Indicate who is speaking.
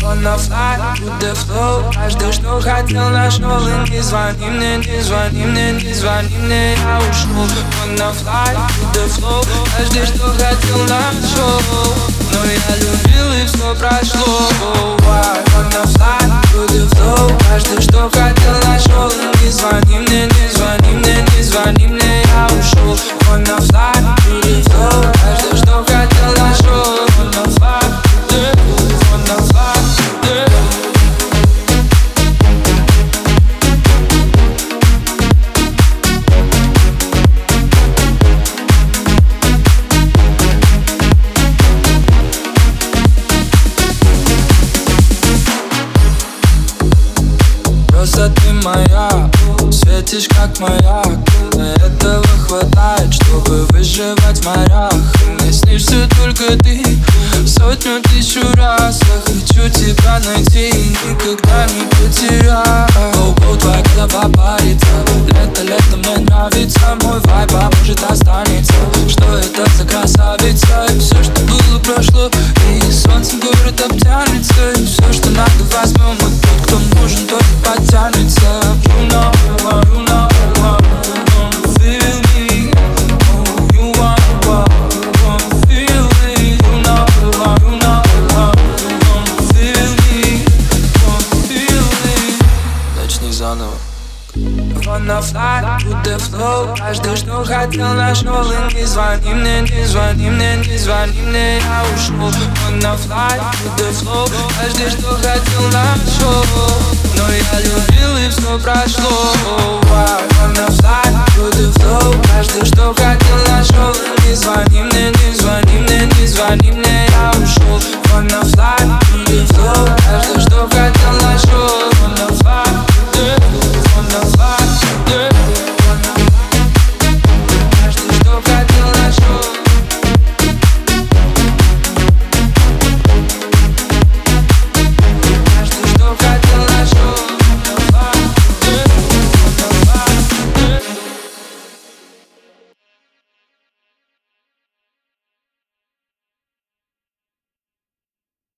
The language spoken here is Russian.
Speaker 1: Wanna fly with the flow. Каждый, что хотел, нашел. И не звони мне, не звони мне, не звони мне, я ушел. Wanna fly with the flow. Каждый, что хотел, нашел. Но я любил и все прошло. Wanna fly with the flow. Каждый, что хотел, нашел. И не звони мне, не звони мне, не звони мне, я ушел. Wanna fly with the flow. Каждый, что хотел, нашел. Wanna fly, wanna fly. Просто ты моя, светишь как маяк. Этого хватает, чтобы выживать в морях. Мне снишься только ты сотню тысячу раз. Я хочу тебя найти и никогда не потерять. Гоу-гоу, твоя голова парится. Лето, лето, мне нравится. Мой вайб, а может останется. Что это за красавица? И все, что было, прошло. И солнцем город обтянется. И все, что надо, возьмем. И тот, кто нужен, тот и потянется. You know, you know, you feel me. Oh, you wanna feel me. You know, you know, feel me. Feel me. Начни заново. Wanna fly with the flow. Каждый, что хотел, нашел. И не звони мне, не звони мне, не звони мне, я ушел. Wanna fly with the flow. Каждый, что хотел, нашел. Но я любил и все прошло. Wanna fly with the flow. Каждый, что хотел, нашел. И не звони мне, не звони мне, не звони мне, я ушел.